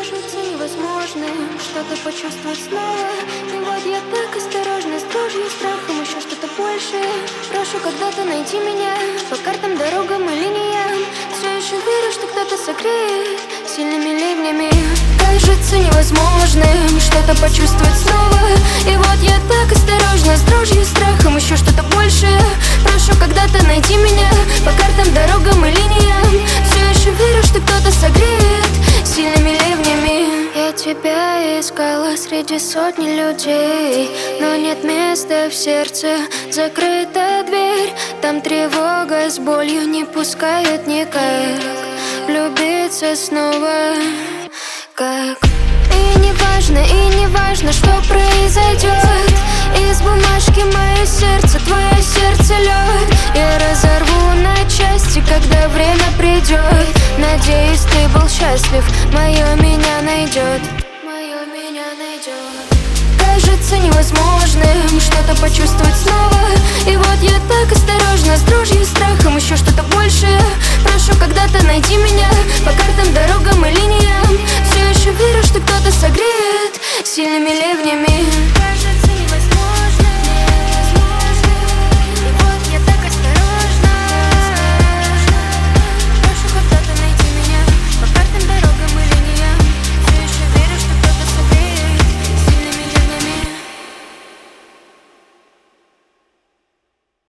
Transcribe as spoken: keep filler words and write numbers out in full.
Кажется невозможным что-то почувствовать снова. И вот я так осторожно, с дрожью и страхом, еще что-то большее. Прошу когда-то найти меня по картам, дорогам и линиям. Все еще верю, что кто-то согреет сильными ливнями. Кажется невозможным что-то почувствовать снова. И вот я так осторожно, с дрожью и страхом, еще что-то большее. Прошу когда-то найти меня по картам, дорогам и линиям. Все еще верю, что кто-то согреет сильными ливнями. Я тебя искала среди сотни людей, но нет места в сердце, закрыта дверь. Там тревога с болью не пускает никак влюбиться снова. Как? И не важно, и не важно, что произойдет. Из бумажки мое сердце, твое сердце лед. Я разорву на части, когда время придет. Надеюсь, ты был счастлив, мое меня найдет. Мое меня найдет. Кажется невозможным что-то почувствовать снова. И вот я так осторожно, с дрожью и страхом, еще что-то большее. Прошу когда-то найти меня по картам, дорогам и линиям. Все еще верю, что кто-то согреет сильными ливнями.